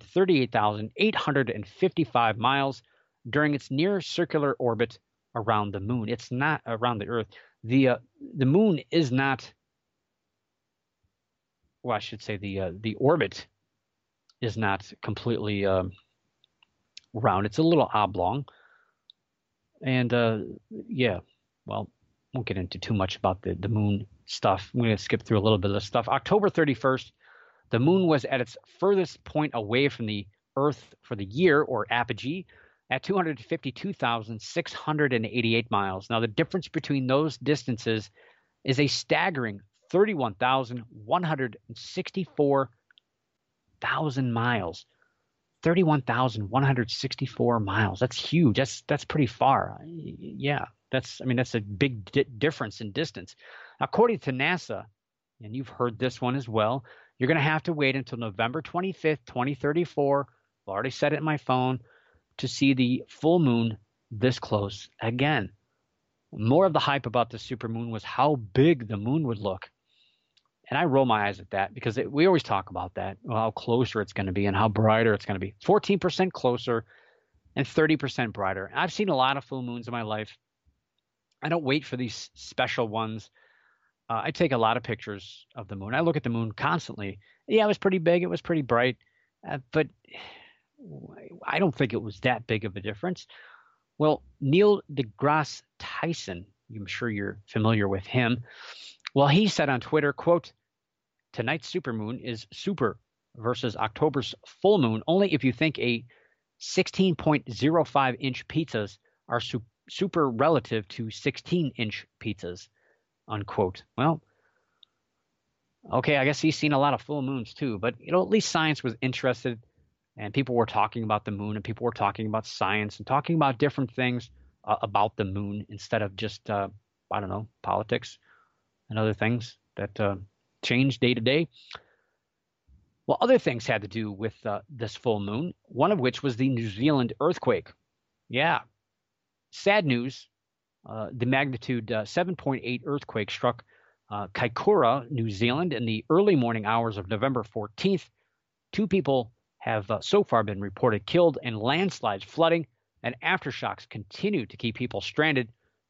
238,855 miles during its near circular orbit around the moon. It's not around the Earth. The moon is not. Well, I should say the orbit is not completely round. It's a little oblong. And yeah, well, won't get into too much about the moon stuff. I'm going to skip through a little bit of this stuff. October 31st, the moon was at its furthest point away from the Earth for the year, or apogee, at 252,688 miles. Now, the difference between those distances is a staggering 31,164 miles. 31,164 miles. That's huge. That's pretty far. Yeah, that's a big difference in distance. According to NASA, and you've heard this one as well, you're going to have to wait until November 25th, 2034. I've already said it in my phone, to see the full moon this close again. More of the hype about the supermoon was how big the moon would look. And I roll my eyes at that because we always talk about that, how closer it's going to be and how brighter it's going to be. 14% closer and 30% brighter. And I've seen a lot of full moons in my life. I don't wait for these special ones. I take a lot of pictures of the moon. I look at the moon constantly. Yeah, it was pretty big. It was pretty bright. But I don't think it was that big of a difference. Well, Neil deGrasse Tyson, I'm sure you're familiar with him. Well, he said on Twitter, quote, "Tonight's supermoon is super versus October's full moon only if you think a 16.05-inch pizzas are super relative to 16-inch pizzas," unquote. Well, okay, I guess he's seen a lot of full moons too, but at least science was interested, and people were talking about the moon, and people were talking about science and talking about different things about the moon instead of just, politics and other things that change day to day. Well, other things had to do with this full moon, one of which was the New Zealand earthquake. Yeah. Sad news. The magnitude 7.8 earthquake struck Kaikoura, New Zealand, in the early morning hours of November 14th. 2 people have so far been reported killed, and landslides, flooding, and aftershocks continue to keep people stranded.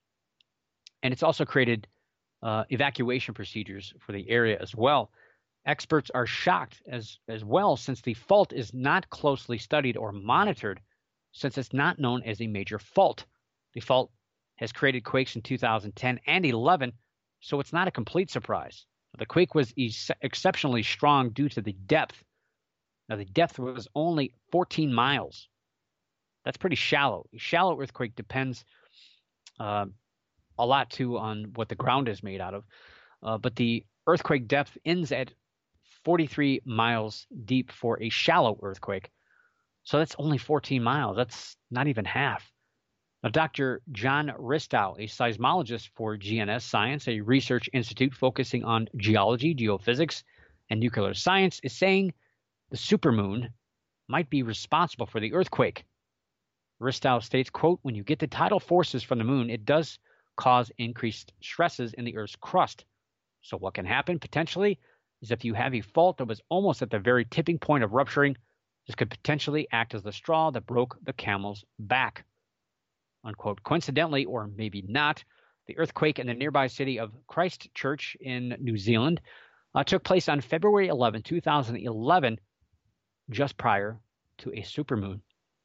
And it's also created evacuation procedures for the area as well. Experts are shocked as well, since the fault is not closely studied or monitored, since it's not known as a major fault. The fault has created quakes in 2010 and 11, so it's not a complete surprise. The quake was exceptionally strong due to the depth. Now, the depth was only 14 miles. That's pretty shallow. A shallow earthquake depends a lot, too, on what the ground is made out of. But the earthquake depth ends at 43 miles deep for a shallow earthquake. So that's only 14 miles. That's not even half. Now, Dr. John Ristow, a seismologist for GNS Science, a research institute focusing on geology, geophysics, and nuclear science, is saying the supermoon might be responsible for the earthquake. Ristow states, quote, "When you get the tidal forces from the moon, it does cause increased stresses in the Earth's crust. So what can happen potentially is if you have a fault that was almost at the very tipping point of rupturing, this could potentially act as the straw that broke the camel's back," unquote. Coincidentally, or maybe not, the earthquake in the nearby city of Christchurch in New Zealand took place on February 11, 2011, just prior to a supermoon.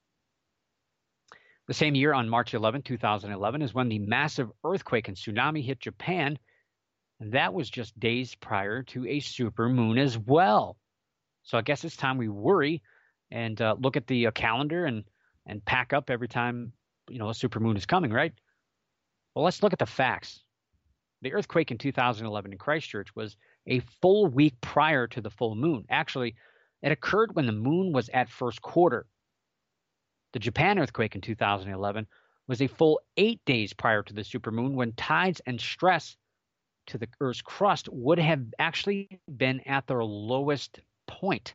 The same year, on March 11, 2011, is when the massive earthquake and tsunami hit Japan, and that was just days prior to a supermoon as well. So I guess it's time we worry and look at the calendar and pack up every time a supermoon is coming, right? Well, let's look at the facts. The earthquake in 2011 in Christchurch was a full week prior to the full moon. Actually, it occurred when the moon was at first quarter. The Japan earthquake in 2011 was a full 8 days prior to the supermoon, when tides and stress to the Earth's crust would have actually been at their lowest point.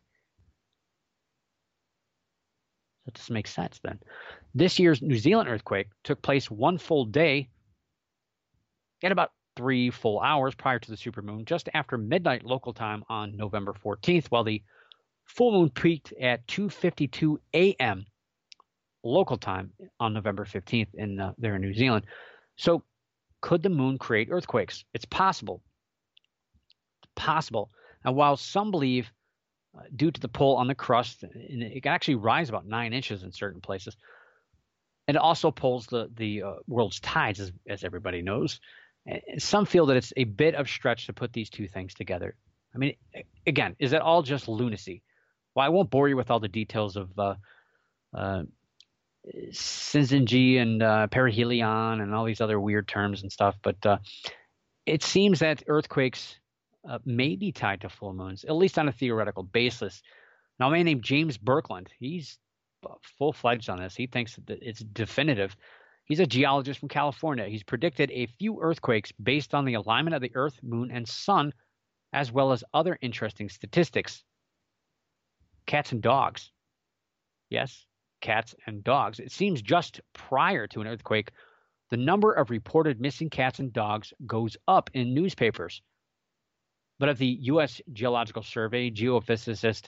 That doesn't make sense then. This year's New Zealand earthquake took place one full day at about 3 full hours prior to the supermoon, just after midnight local time on November 14th, while the full moon peaked at 2:52 a.m. local time on November 15th there in New Zealand. So could the moon create earthquakes? It's possible. It's possible. And while some believe due to the pull on the crust, it can actually rise about 9 inches in certain places. And it also pulls the world's tides, as everybody knows. And some feel that it's a bit of stretch to put these two things together. I mean, again, is that all just lunacy? Well, I won't bore you with all the details of syzygy and perihelion and all these other weird terms and stuff. But it seems that earthquakes may be tied to full moons, at least on a theoretical basis. Now, a man named James Birkeland, he's full-fledged on this. He thinks that it's definitive. He's a geologist from California. He's predicted a few earthquakes based on the alignment of the Earth, Moon, and Sun, as well as other interesting statistics. Cats and dogs. Yes, cats and dogs. It seems just prior to an earthquake, the number of reported missing cats and dogs goes up in newspapers. But at the U.S. Geological Survey, geophysicist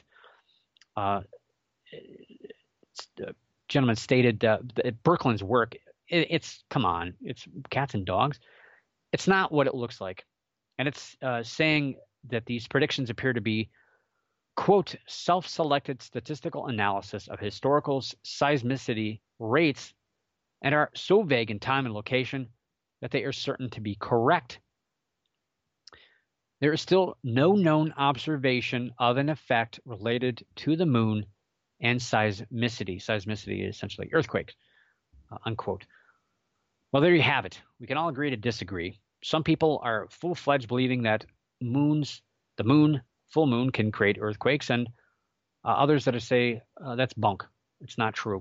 gentleman stated that Birkeland's work, come on, it's cats and dogs. It's not what it looks like. And it's saying that these predictions appear to be, quote, self-selected statistical analysis of historical seismicity rates and are so vague in time and location that they are certain to be correct. There is still no known observation of an effect related to the moon and seismicity. Seismicity is essentially earthquakes, unquote. Well, there you have it. We can all agree to disagree. Some people are full-fledged believing that the moon, full moon, can create earthquakes, and others that say that's bunk. It's not true.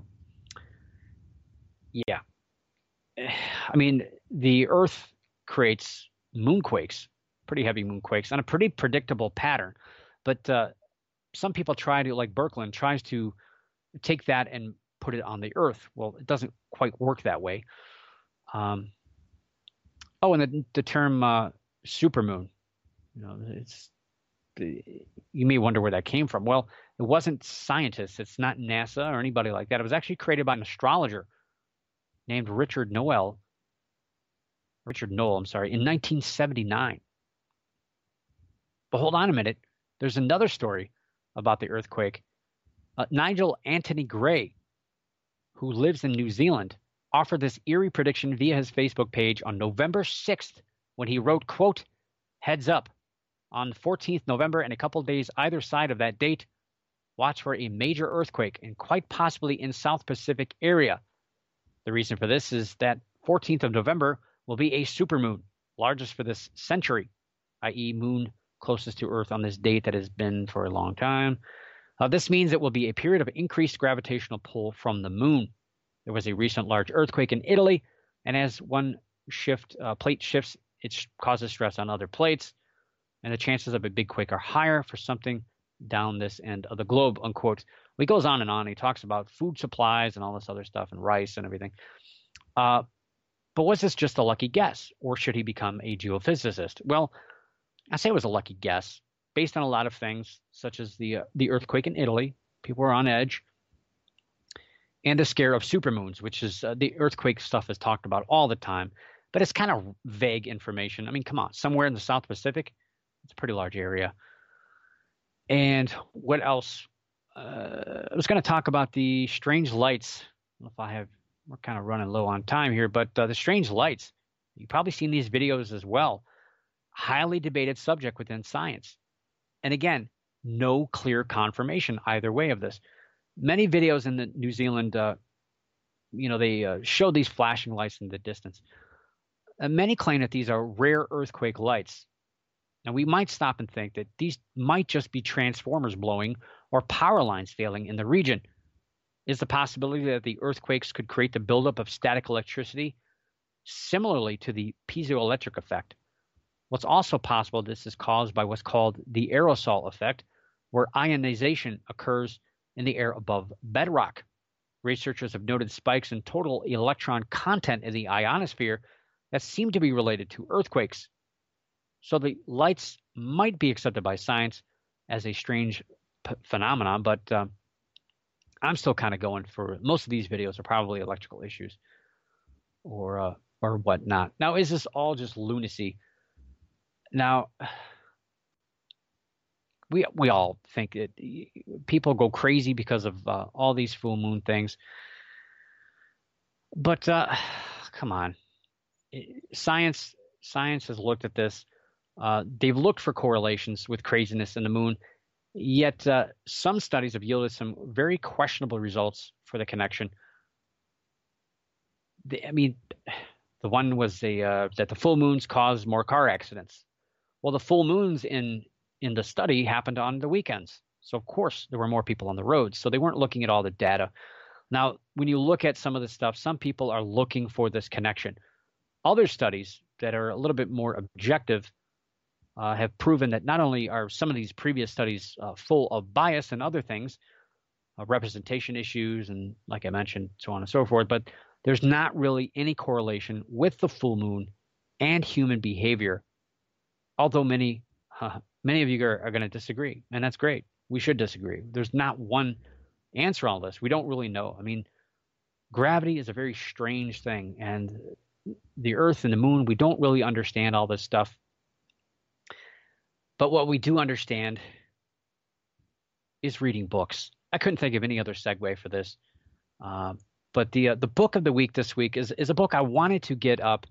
Yeah. I mean, the Earth creates moonquakes, pretty heavy moonquakes, on a pretty predictable pattern. But some people try to, like Birkeland, tries to take that and put it on the Earth. Well, it doesn't quite work that way. And the term supermoon, you may wonder where that came from. Well, it wasn't scientists. It's not NASA or anybody like that. It was actually created by an astrologer named Richard Noel, in 1979. But hold on a minute. There's another story about the earthquake. Nigel Anthony Gray, who lives in New Zealand, offered this eerie prediction via his Facebook page on November 6th when he wrote, quote, heads up, on the 14th November and a couple days either side of that date, watch for a major earthquake and quite possibly in South Pacific area. The reason for this is that 14th of November will be a supermoon, largest for this century, i.e. moon closest to Earth on this date that has been for a long time. This means it will be a period of increased gravitational pull from the moon. There was a recent large earthquake in Italy, and as one plate shifts, it causes stress on other plates, and the chances of a big quake are higher for something down this end of the globe, unquote. Well, he goes on and on. He talks about food supplies and all this other stuff and rice and everything. But was this just a lucky guess, or should he become a geophysicist? Well, I say it was a lucky guess based on a lot of things, such as the earthquake in Italy. People were on edge. And the scare of supermoons, which is the earthquake stuff is talked about all the time. But it's kind of vague information. I mean, come on, somewhere in the South Pacific, it's a pretty large area. And what else? I was going to talk about the strange lights. I don't know if we're kind of running low on time here, but the strange lights, you've probably seen these videos as well. Highly debated subject within science. And again, no clear confirmation either way of this. Many videos in the New Zealand, they show these flashing lights in the distance. Many claim that these are rare earthquake lights. Now, we might stop and think that these might just be transformers blowing or power lines failing in the region. Is the possibility that the earthquakes could create the buildup of static electricity similarly to the piezoelectric effect? What's also possible this is caused by what's called the aerosol effect, where ionization occurs in the air above bedrock. Researchers have noted spikes in total electron content in the ionosphere that seem to be related to earthquakes. So the lights might be accepted by science as a strange phenomenon, but I'm still kind of going for most of these videos are probably electrical issues or whatnot. Now, is this all just lunacy? Now, we all think that people go crazy because of all these full moon things. But come on, science has looked at this. They've looked for correlations with craziness in the moon, yet some studies have yielded some very questionable results for the connection. I mean, the one was that the full moons cause more car accidents. Well, the full moons in the study happened on the weekends. So of course there were more people on the roads. So they weren't looking at all the data. Now, when you look at some of the stuff, some people are looking for this connection. Other studies that are a little bit more objective have proven that not only are some of these previous studies full of bias and other things, representation issues, and like I mentioned, so on and so forth, but there's not really any correlation with the full moon and human behavior. Although many of you are going to disagree, and that's great. We should disagree. There's not one answer on this. We don't really know. I mean, gravity is a very strange thing, and the Earth and the moon, we don't really understand all this stuff. But what we do understand is reading books. I couldn't think of any other segue for this. But the book of the week this week is a book I wanted to get up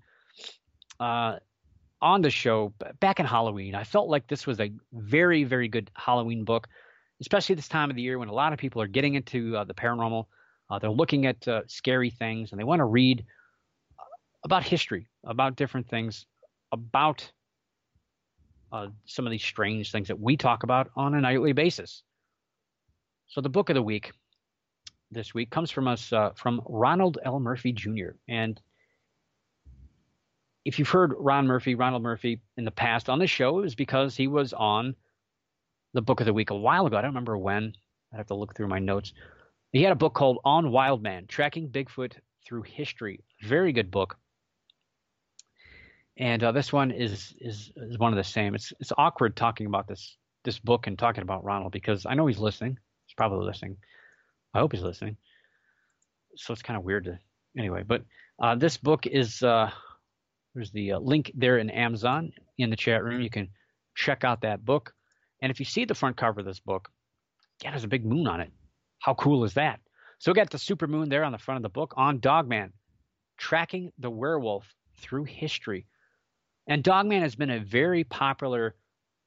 on the show back in Halloween. I felt like this was a very, very good Halloween book, especially this time of the year when a lot of people are getting into the paranormal. They're looking at scary things, and they want to read about history, about different things, about some of these strange things that we talk about on a nightly basis. So the book of the week this week comes from us from Ronald L. Murphy Jr. And if you've heard Ronald Murphy in the past on the show, it was because he was on the book of the week a while ago. I don't remember when. I have to look through my notes. He had a book called On Wild Man, Tracking Bigfoot Through History. Very good book. And this one is one of the same. It's awkward talking about this book and talking about Ronald because I know he's listening. He's probably listening. I hope he's listening. So it's kind of weird to anyway. But this book is there's the link there in Amazon in the chat room. You can check out that book. And if you see the front cover of this book, yeah, there's a big moon on it. How cool is that? So we got the super moon there on the front of the book on Dogman, Tracking the Werewolf Through History. And Dogman has been a very popular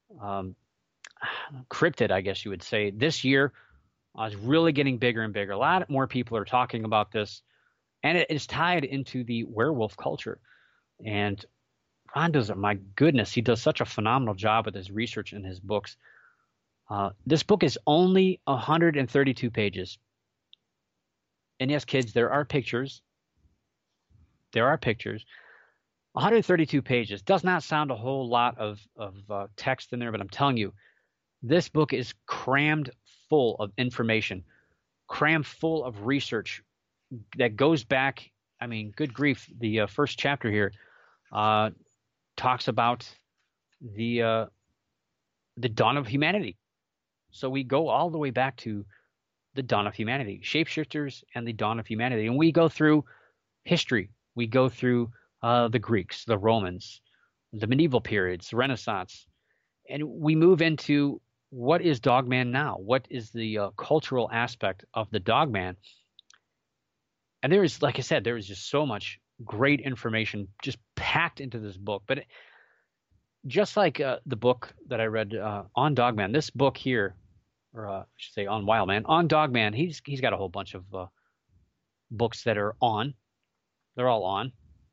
cryptid, I guess you would say. This year is really getting bigger and bigger. A lot more people are talking about this, and it is tied into the werewolf culture. And Ron does it. My goodness, he does such a phenomenal job with his research and his books. This book is only 132 pages. And yes, kids, there are pictures. There are pictures. 132 pages. Does not sound a whole lot of text in there, but I'm telling you, this book is crammed full of information, crammed full of research that goes back. I mean, good grief. The first chapter here talks about the dawn of humanity. So we go all the way back to the dawn of humanity, shapeshifters and the dawn of humanity. And we go through history. We go through the Greeks, the Romans, the medieval periods, the Renaissance. And we move into what is Dogman now? What is the cultural aspect of the Dogman? And there is, like I said, there is just so much great information just packed into this book. But just like the book that I read on Dogman, this book here, or I should say on Wildman, on Dogman, he's got a whole bunch of books that are on. They're all on.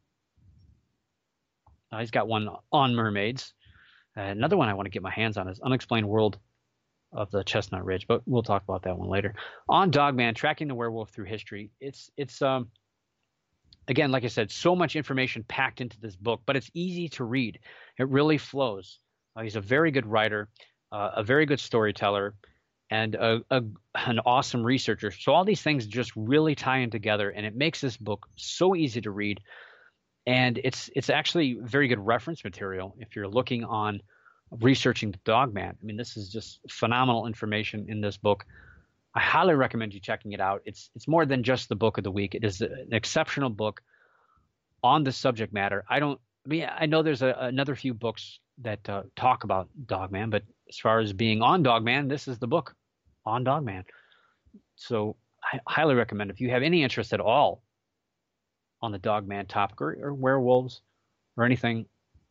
He's got one on mermaids. Another one I want to get my hands on is Unexplained World of the Chestnut Ridge, but we'll talk about that one later. On Dogman, Tracking the Werewolf Through History. It's again, like I said, so much information packed into this book, but it's easy to read. It really flows. He's a very good writer, a very good storyteller, and an awesome researcher. So all these things just really tie in together, and it makes this book so easy to read. And it's actually very good reference material if you're looking on researching the Dogman. I mean, this is just phenomenal information in this book. I highly recommend you checking it out. It's more than just the book of the week. It is an exceptional book on the subject matter. I know there's another few books that talk about Dogman, but as far as being on Dogman, this is the book on Dogman. So I highly recommend if you have any interest at all on the Dogman topic or werewolves or anything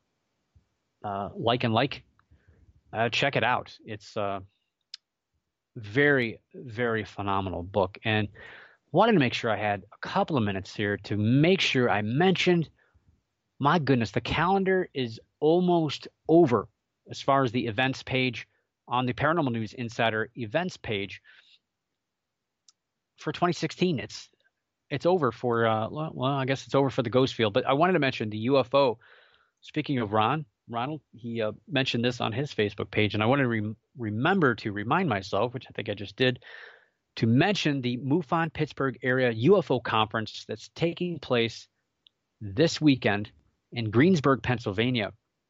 check it out. It's a very, very phenomenal book. And wanted to make sure I had a couple of minutes here to make sure I mentioned, my goodness, the calendar is almost over as far as the events page on the Paranormal News Insider events page for 2016. It's over for, I guess it's over for the Ghost Field. But I wanted to mention the UFO. Speaking of Ronald, he mentioned this on his Facebook page, and I wanted to remember to remind myself, which I think I just did, to mention the MUFON Pittsburgh area UFO conference that's taking place this weekend in Greensburg, Pennsylvania.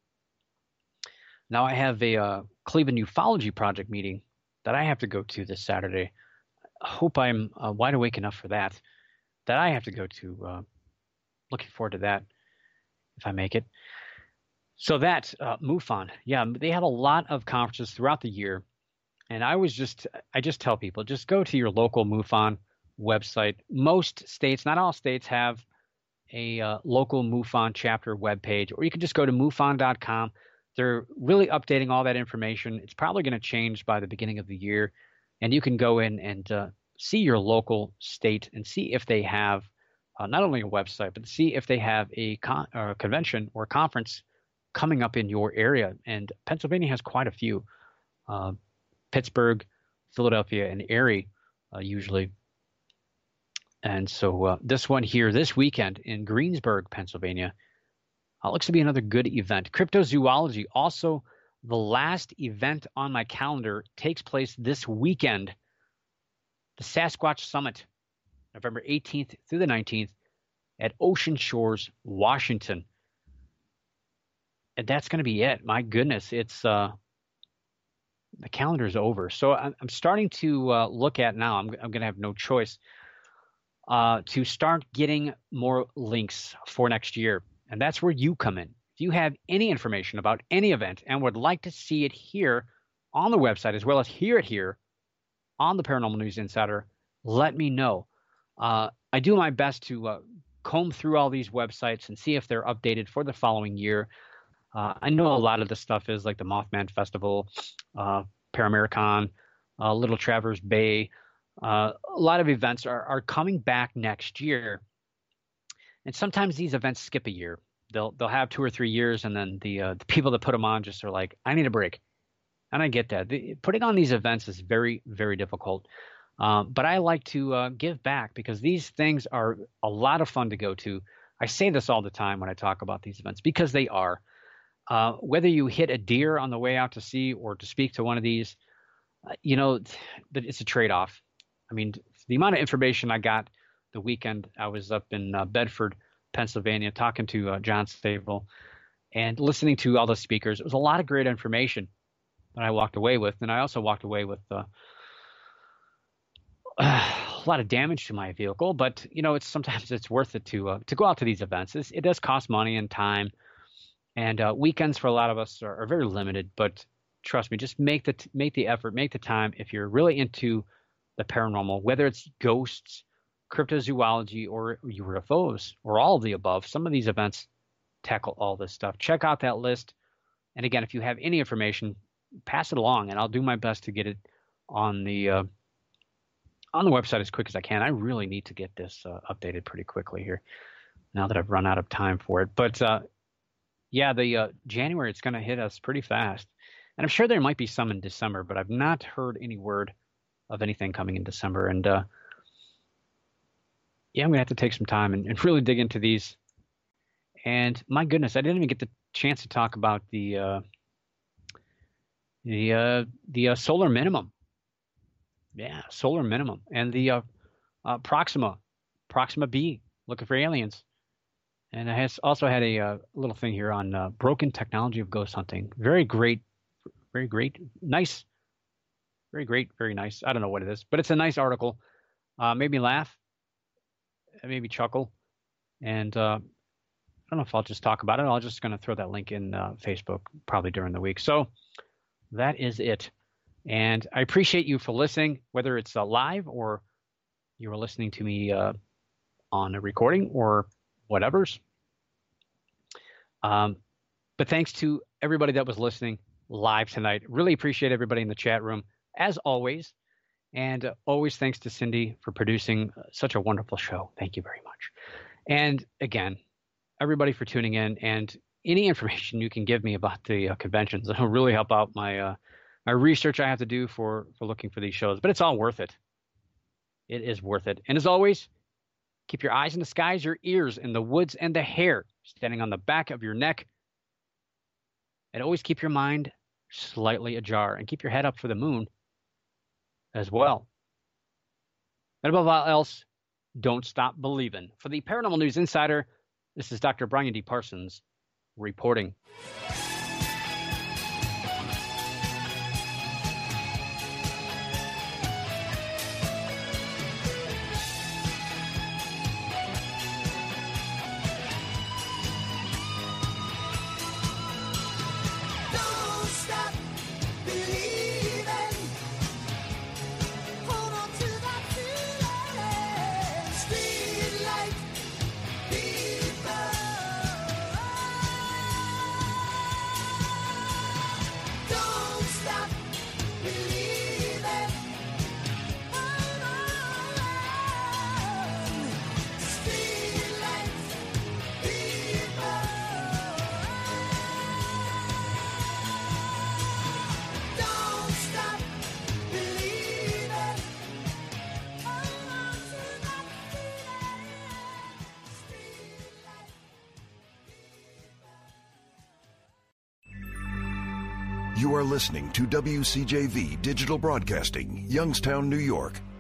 Now I have a Cleveland Ufology Project meeting that I have to go to this Saturday. I hope I'm wide awake enough for that I have to go to. Looking forward to that if I make it. So that MUFON, yeah, they have a lot of conferences throughout the year. And I just tell people, just go to your local MUFON website. Most states, not all states, have a local MUFON chapter webpage, or you can just go to MUFON.com. They're really updating all that information. It's probably going to change by the beginning of the year. And you can go in and see your local state and see if they have not only a website, but see if they have a convention or conference coming up in your area. And Pennsylvania has quite a few. Pittsburgh, Philadelphia, and Erie usually. And so this one here, this weekend in Greensburg, Pennsylvania, looks to be another good event. Cryptozoology, also the last event on my calendar, takes place this weekend. The Sasquatch Summit, November 18th through the 19th at Ocean Shores, Washington. And that's going to be it. My goodness, it's the calendar's over. So I'm starting to look at now. I'm going to have no choice to start getting more links for next year. And that's where you come in. If you have any information about any event and would like to see it here on the website as well as hear it here on the Paranormal News Insider, let me know. I do my best to comb through all these websites and see if they're updated for the following year. I know a lot of the stuff is like the Mothman Festival, Paramericon, Little Traverse Bay. A lot of events are coming back next year. And sometimes these events skip a year. They'll have 2 or 3 years, and then the people that put them on just are like, I need a break. And I get that. Putting on these events is very, very difficult. But I like to give back because these things are a lot of fun to go to. I say this all the time when I talk about these events because they are. Whether you hit a deer on the way out to sea or to speak to one of these, it's a trade-off. I mean, the amount of information I got the weekend, I was up in Bedford, Pennsylvania, talking to John Stable and listening to all the speakers. It was a lot of great information that I walked away with. And I also walked away with a lot of damage to my vehicle. But, sometimes it's worth it to go out to these events. It does cost money and time. And weekends for a lot of us are very limited. But trust me, just make the effort, make the time. If you're really into the paranormal, whether it's ghosts, cryptozoology, or UFOs, or all of the above, some of these events tackle all this stuff. Check out that list. And again, if you have any information, pass it along, and I'll do my best to get it on the website as quick as I can. I really need to get this updated pretty quickly here now that I've run out of time for it. But the January, it's going to hit us pretty fast. And I'm sure there might be some in December, but I've not heard any word of anything coming in December. And I'm going to have to take some time and really dig into these. And my goodness, I didn't even get the chance to talk about the solar minimum. Yeah, solar minimum. And the Proxima B, looking for aliens. And I also had a little thing here on broken technology of ghost hunting. Very great, nice. Very great, very nice. I don't know what it is, but it's a nice article. Made me laugh, made me chuckle. And I don't know if I'll just talk about it. I'm just going to throw that link in Facebook probably during the week. So that is it. And I appreciate you for listening, whether it's live or you were listening to me on a recording or whatever's. But thanks to everybody that was listening live tonight. Really appreciate everybody in the chat room, as always. And always thanks to Cindy for producing such a wonderful show. Thank you very much. And again, everybody for tuning in, and any information you can give me about the conventions. It'll really help out my my research I have to do for looking for these shows. But it's all worth it. It is worth it. And as always, keep your eyes in the skies, your ears in the woods, and the hair standing on the back of your neck. And always keep your mind slightly ajar, and keep your head up for the moon as well. And above all else, don't stop believing. For the Paranormal News Insider, this is Dr. Brian D. Parsons reporting. You are listening to WCJV Digital Broadcasting, Youngstown, New York.